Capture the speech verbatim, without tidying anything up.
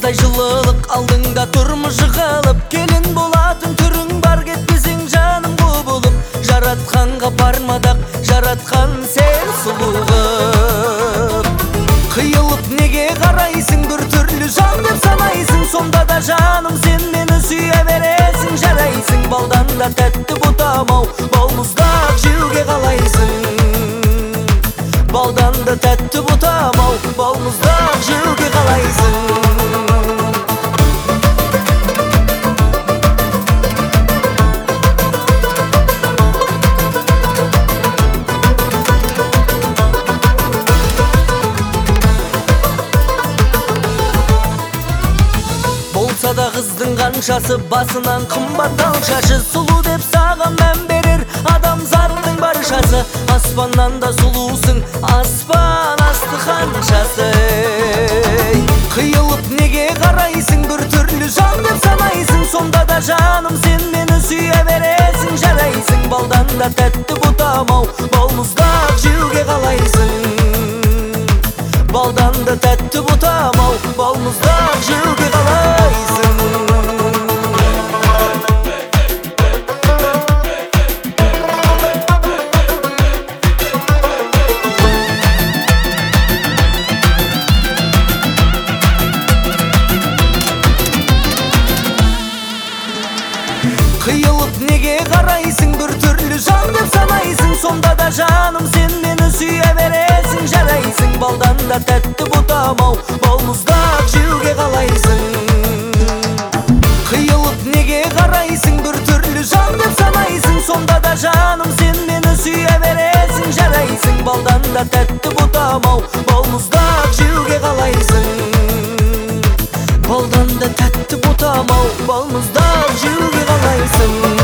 Тастай жылылық алдыңда тұрмышы қалып, келін болатын түрің бар, кетпесең жаным құбылып. Жаратқанға бармадақ, жаратқан сен сұлуғып. Қиылып неге қарайсың, бір түрлі жан деп санайсың, сонда да жаным сен мені сүйе бересің, жарайсың. Балдан да тәтті бұтам-ау, балмұздақ жеуге қалайсың. Балдан да тәтті бұтам-ау, балмұздақ жеуге қалайсың. Болса да қыздың қаншасы, басынан қымбат алшашы, сұлу деп саған мән берер адамзаттың баршасы. Аспаннан да сұлусың, аспан асты қаншасы. Қиылып неге қарайсың, бір түрлі жан деп санайсың, сонда да жаным сен мені сүйе бересің, жарайсың. Балдан да тәтті бұтам-ау, балмұздақ жеуге қалайсың. Балдан да тәтті бұтам-ау, балмұздақ жеуге қалайсың. Қиылып неге қарайсың, бір түрлі жан деп санайсың, сонда да жаным сен мені сүйе бересің, жарайсың. Балдан да тәтті бұтам-ау, балмұздақ жеуге қалайсың. Қиылып неге қарайсың, бір түрлі жан деп санайсың, сонда да жаным сен мені сүйе бересің, жарайсың. Балдан да тәтті бұтам-ау, балмұздақ жеуге қалайсың. Балдан да тәтті бұтам-ау, балмұздақ жеуге қалайсың.